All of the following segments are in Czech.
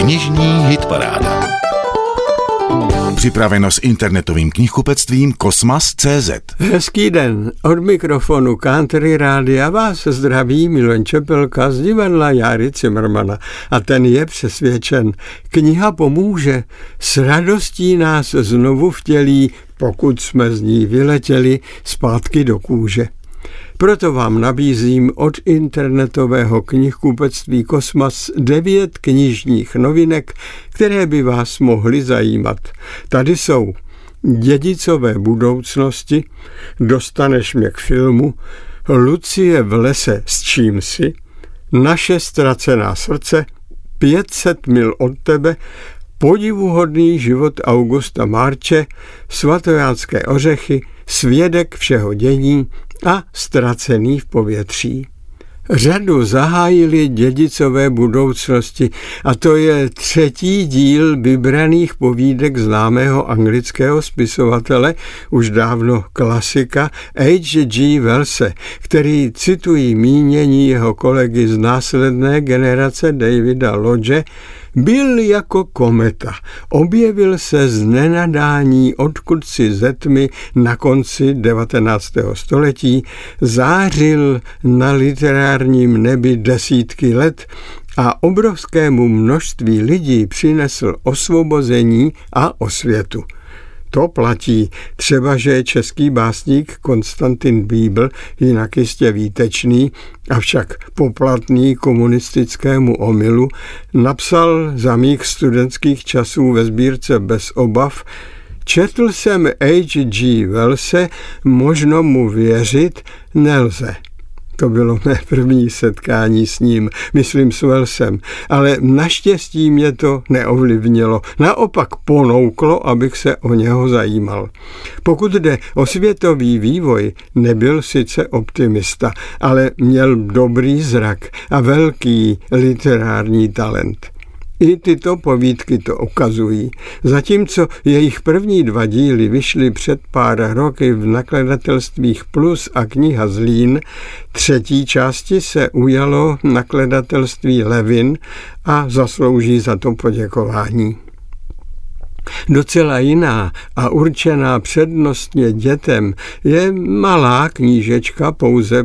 Knižní hitparáda. Připraveno s internetovým knihkupectvím Kosmas.cz. Hezký den, od mikrofonu Country Rádia vás zdraví Milan Čepelka z divadla Járy Cimrmana a ten je přesvědčen, kniha pomůže, s radostí nás znovu vtělí, pokud jsme z ní vyletěli zpátky do kůže. Proto vám nabízím od internetového knihkupectví Kosmas 9 knižních novinek, které by vás mohly zajímat. Tady jsou Dědicové budoucnosti, Dostaneš mě k filmu, Lucie v lese s čímsi, Naše ztracená srdce, 500 mil od tebe, Podivuhodný život Augusta Marče, Svatojánské ořechy, Svědek všeho dění a Ztracený v povětří. Řadu zahájili Dědicové budoucnosti a to je 3. díl vybraných povídek známého anglického spisovatele, už dávno klasika H.G. Wellse, který, citují mínění jeho kolegy z následné generace Davida Lodge, byl jako kometa. Objevil se z nenadání odkudsi ze tmy na konci 19. století, zářil na literárním nebi desítky let a obrovskému množství lidí přinesl osvobození a osvětu. To platí třeba, že český básník Konstantin Bíbl, jinak jistě výtečný, avšak poplatný komunistickému omylu, napsal za mých studentských časů ve sbírce Bez obav: Četl jsem H.G. Wellse, možno mu věřit nelze. To bylo mé první setkání s ním, myslím s Wellsem, ale naštěstí mě to neovlivnilo, naopak ponouklo, abych se o něho zajímal. Pokud jde o světový vývoj, nebyl sice optimista, ale měl dobrý zrak a velký literární talent. I tyto povídky to ukazují. Zatímco jejich první 2 díly vyšly před pár roky v nakladatelstvích Plus a kniha Zlín, 3. části se ujalo nakladatelství Levin a zaslouží za to poděkování. Docela jiná a určená přednostně dětem je malá knížečka, pouze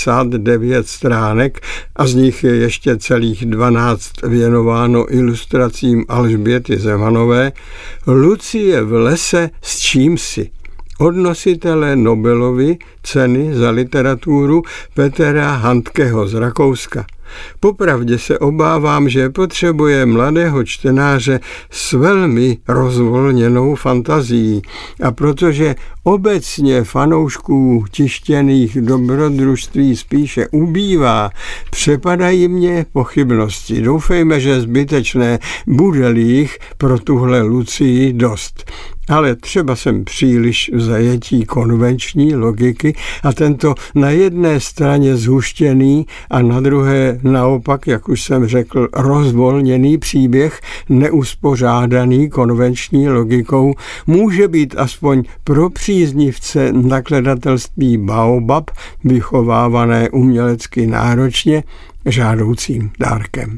59 stránek a z nich je ještě celých 12 věnováno ilustracím Alžběty Zemanové, Lucie v lese s čímsi, od nositele Nobelovy ceny za literaturu Petra Handkeho z Rakouska. Popravdě se obávám, že potřebuje mladého čtenáře s velmi rozvolněnou fantazií a protože obecně fanoušků tištěných dobrodružství spíše ubývá, přepadají mě pochybnosti. Doufejme, že zbytečné, bude-li jich pro tuhle Lucii dost. Ale třeba jsem příliš v zajetí konvenční logiky a tento na jedné straně zhuštěný a na druhé naopak, jak už jsem řekl, rozvolněný příběh, neuspořádaný konvenční logikou, může být aspoň pro příznivce nakladatelství Baobab, vychovávané umělecky náročně, žádoucím dárkem.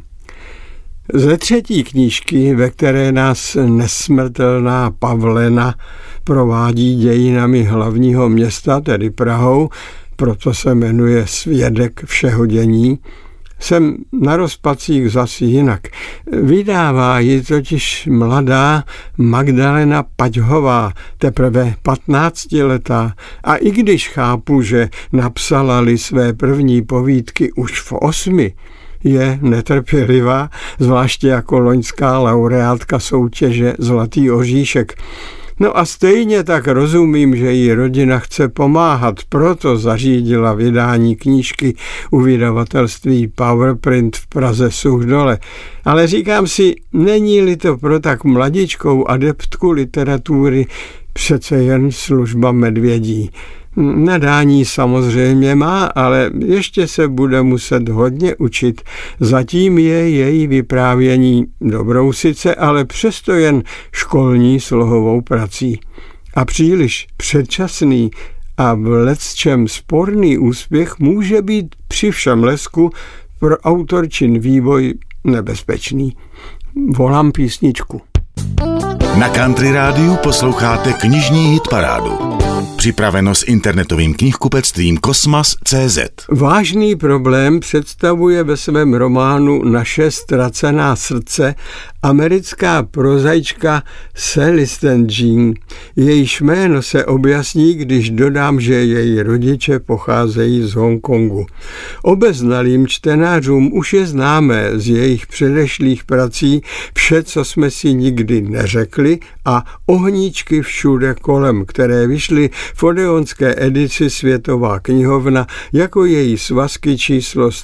Ze 3. knížky, ve které nás nesmrtelná Pavlena provádí dějinami hlavního města, tedy Prahou, proto se jmenuje Svědek všeho dění, jsem na rozpacích zas jinak. Vydává ji totiž mladá Magdalena Paťhová, teprve 15letá, a i když chápu, že napsala-li své první povídky už v 8, je netrpělivá, zvláště jako loňská laureátka soutěže Zlatý oříšek. No a stejně tak rozumím, že jí rodina chce pomáhat, proto zařídila vydání knížky u vydavatelství Powerprint v Praze Suchdole. Ale říkám si, není-li to pro tak mladičkou adeptku literatury přece jen služba medvědí. Nadání samozřejmě má, ale ještě se bude muset hodně učit. Zatím je její vyprávění dobrou sice, ale přesto jen školní slohovou prací. A příliš předčasný a v lecčem sporný úspěch může být při všem lesku pro autorčin vývoj nebezpečný. volám písničku. Na Country Rádiu posloucháte knižní hitparádu. Připraveno s internetovým knihkupectvím Kosmas.cz. Vážný problém představuje ve svém románu Naše ztracená srdce americká prozaička Sally Sten Jean. Jejíž jméno se objasní, když dodám, že její rodiče pocházejí z Hongkongu. Obeznalým čtenářům už je známé z jejich předešlých prací Vše, co jsme si nikdy neřekli a Ohníčky všude kolem, které vyšly v odeonské edici Světová knihovna jako její svazky číslo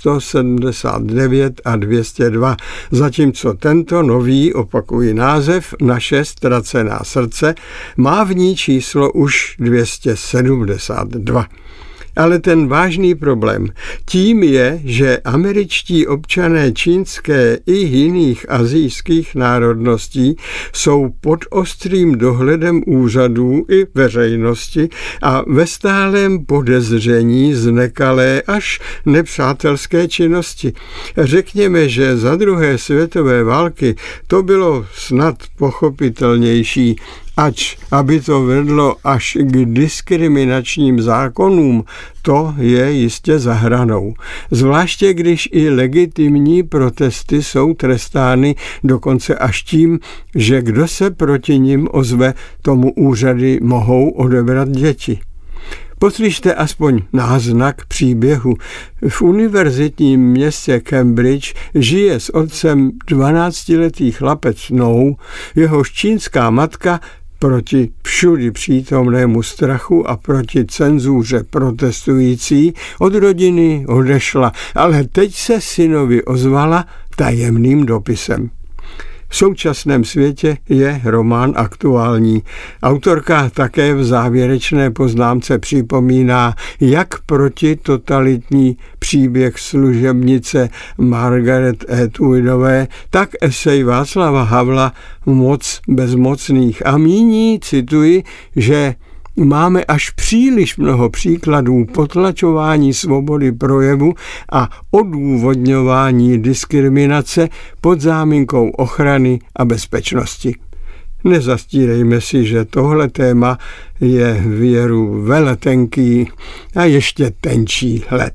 179 a 202, zatímco tento nový, opakuji název, Naše ztracená srdce, má v ní číslo už 272. Ale ten vážný problém tím je, že američtí občané čínské i jiných asijských národností jsou pod ostrým dohledem úřadů i veřejnosti a ve stálém podezření z nekalé až nepřátelské činnosti. Řekněme, že za druhé světové války to bylo snad pochopitelnější, ač aby to vedlo až k diskriminačním zákonům, to je jistě za hranou. Zvláště když i legitimní protesty jsou trestány dokonce až tím, že kdo se proti nim ozve, tomu úřady mohou odebrat děti. Poslyšte aspoň náznak příběhu. V univerzitním městě Cambridge žije s otcem 12letý chlapec No, jehož čínská matka proti všudy přítomnému strachu a proti cenzuře protestující od rodiny odešla, ale teď se synovi ozvala tajemným dopisem. V současném světě je román aktuální. Autorka také v závěrečné poznámce připomíná, jak protitotalitní příběh služebnice Margaret Atwoodové, tak esej Václava Havla Moc bezmocných. A míní, cituji, že máme až příliš mnoho příkladů potlačování svobody projevu a odůvodňování diskriminace pod záminkou ochrany a bezpečnosti. Nezastírejme si, že tohle téma je věru veletenký a ještě tenčí led.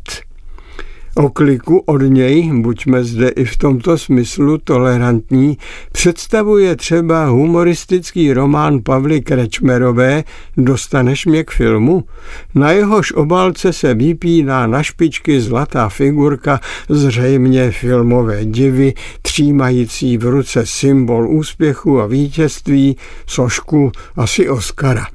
Okliku od něj, buďme zde i v tomto smyslu tolerantní, představuje třeba humoristický román Pavly Krečmerové Dostaneš mě k filmu? Na jehož obálce se vypíná na špičky zlatá figurka, zřejmě filmové divy, třímající v ruce symbol úspěchu a vítězství, sošku asi Oscara.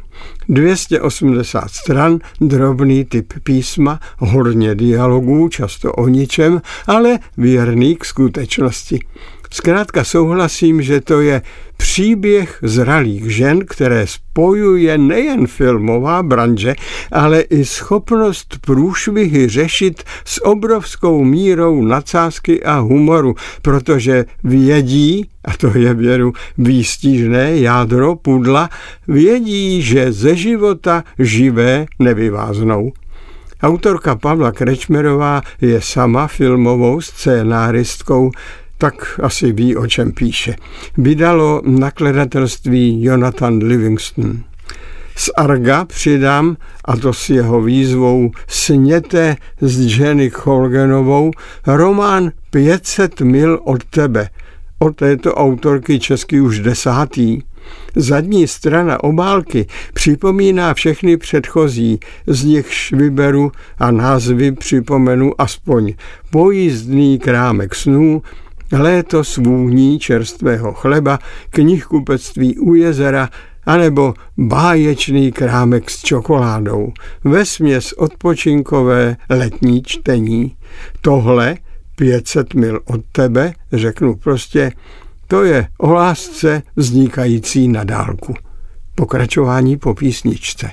280 stran, drobný typ písma, hodně dialogů, často o ničem, ale věrný k skutečnosti. Zkrátka souhlasím, že to je příběh zralých žen, které spojuje nejen filmová branže, ale i schopnost průšvihy řešit s obrovskou mírou nadsázky a humoru, protože vědí, a to je věru výstižné jádro pudla, vědí, že ze života živé nevyváznou. Autorka Pavla Krečmerová je sama filmovou scénáristkou, tak asi ví, o čem píše. Vydalo nakladatelství Jonathan Livingston. Z Arga přidám, a to s jeho výzvou Sněte s Jenny Colganovou, román 500 mil od tebe. Od této autorky česky už 10. Zadní strana obálky připomíná všechny předchozí, z nichž vyberu a názvy připomenu aspoň Pojízdný krámek snů, Léto s vůní čerstvého chleba, Knihkupectví u jezera, anebo Báječný krámek s čokoládou. Vesměs odpočinkové letní čtení. Tohle 500 mil od tebe, řeknu prostě, to je o lásce vznikající na dálku. Pokračování po písničce.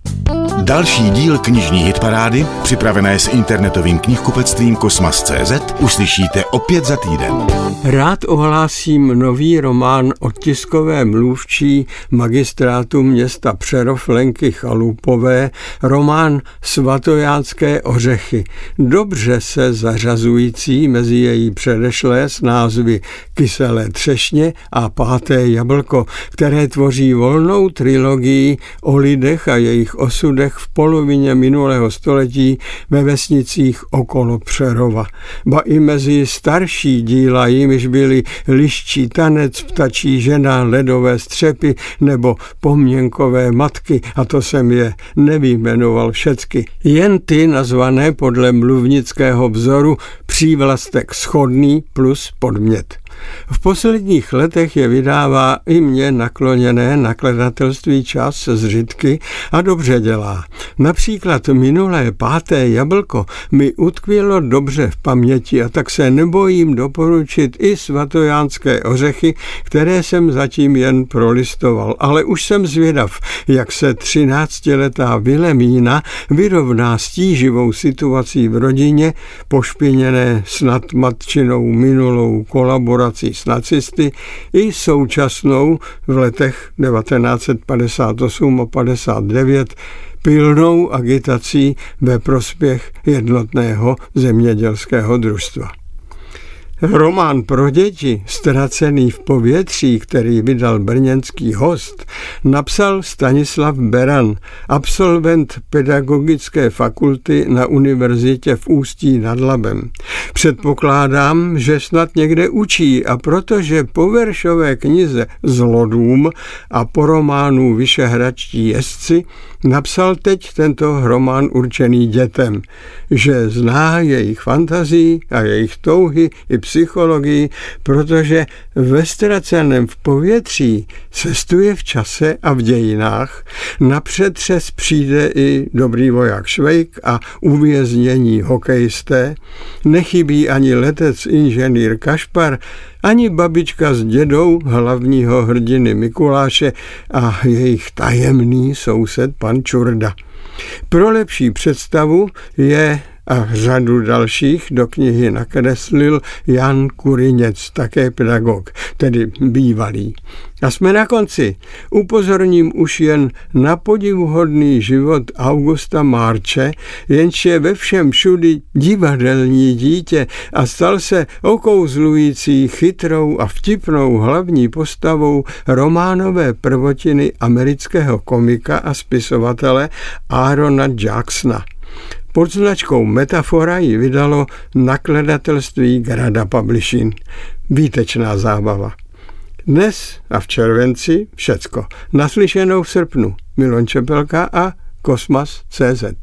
Další díl knižní hitparády, připravené s internetovým knihkupectvím Kosmas.cz, uslyšíte opět za týden. Rád ohlásím nový román od tiskové mluvčí magistrátu města Přerov Lenky Chalupové, román Svatojánské ořechy, dobře se zařazující mezi její předešlé s názvy Kyselé třešně a Páté jablko, které tvoří volnou trilogii o lidech a jejich osudech v polovině minulého století ve vesnicích okolo Přerova. Ba i mezi starší díla, jimiž byly Liščí tanec, Ptačí žena, Ledové střepy nebo Poměnkové matky, a to jsem je nevyjmenoval všecky. Jen ty nazvané podle mluvnického vzoru přívlastek shodný plus podmět. V posledních letech je vydává i mně nakloněné nakladatelství Čas z Řitky a dobře dělá. Například minulé Páté jablko mi utkvělo dobře v paměti a tak se nebojím doporučit i Svatojánské ořechy, které jsem zatím jen prolistoval. Ale už jsem zvědav, jak se 13letá Vilemína vyrovná s tíživou situací v rodině, pošpiněné snad matčinou minulou kolaborací s nacisty i současnou v letech 1958 a 59 pilnou agitací ve prospěch jednotného zemědělského družstva. Román pro děti Ztracený v povětří, který vydal brněnský Host, napsal Stanislav Beran, absolvent pedagogické fakulty na univerzitě v Ústí nad Labem. Předpokládám, že snad někde učí, a protože po veršové knize Zlodům a po románu Vyšehradští jezdci napsal teď tento román určený dětem, že zná jejich fantazii a jejich touhy i psychologii, protože ve Ztraceném v povětří cestuje v čase a v dějinách, na přetřes přijde i dobrý voják Švejk a uvěznění hokejisté, nechybí ani letec inženýr Kašpar, ani babička s dědou hlavního hrdiny Mikuláše a jejich tajemný soused pan Čurda. Pro lepší představu je a řadu dalších do knihy nakreslil Jan Kuriněc, také pedagog, tedy bývalý. A jsme na konci. Upozorním už jen na podivuhodný život Augusta Marče, jenž je ve všem všudy divadelní dítě a stal se okouzlující, chytrou a vtipnou hlavní postavou románové prvotiny amerického komika a spisovatele Aarona Jacksona. Pod značkou Metafora ji vydalo nakladatelství Grada Publishing. Výtečná zábava. Dnes a v červenci všecko. Naslyšenou v srpnu. Milan Čepelka a Kosmas.cz.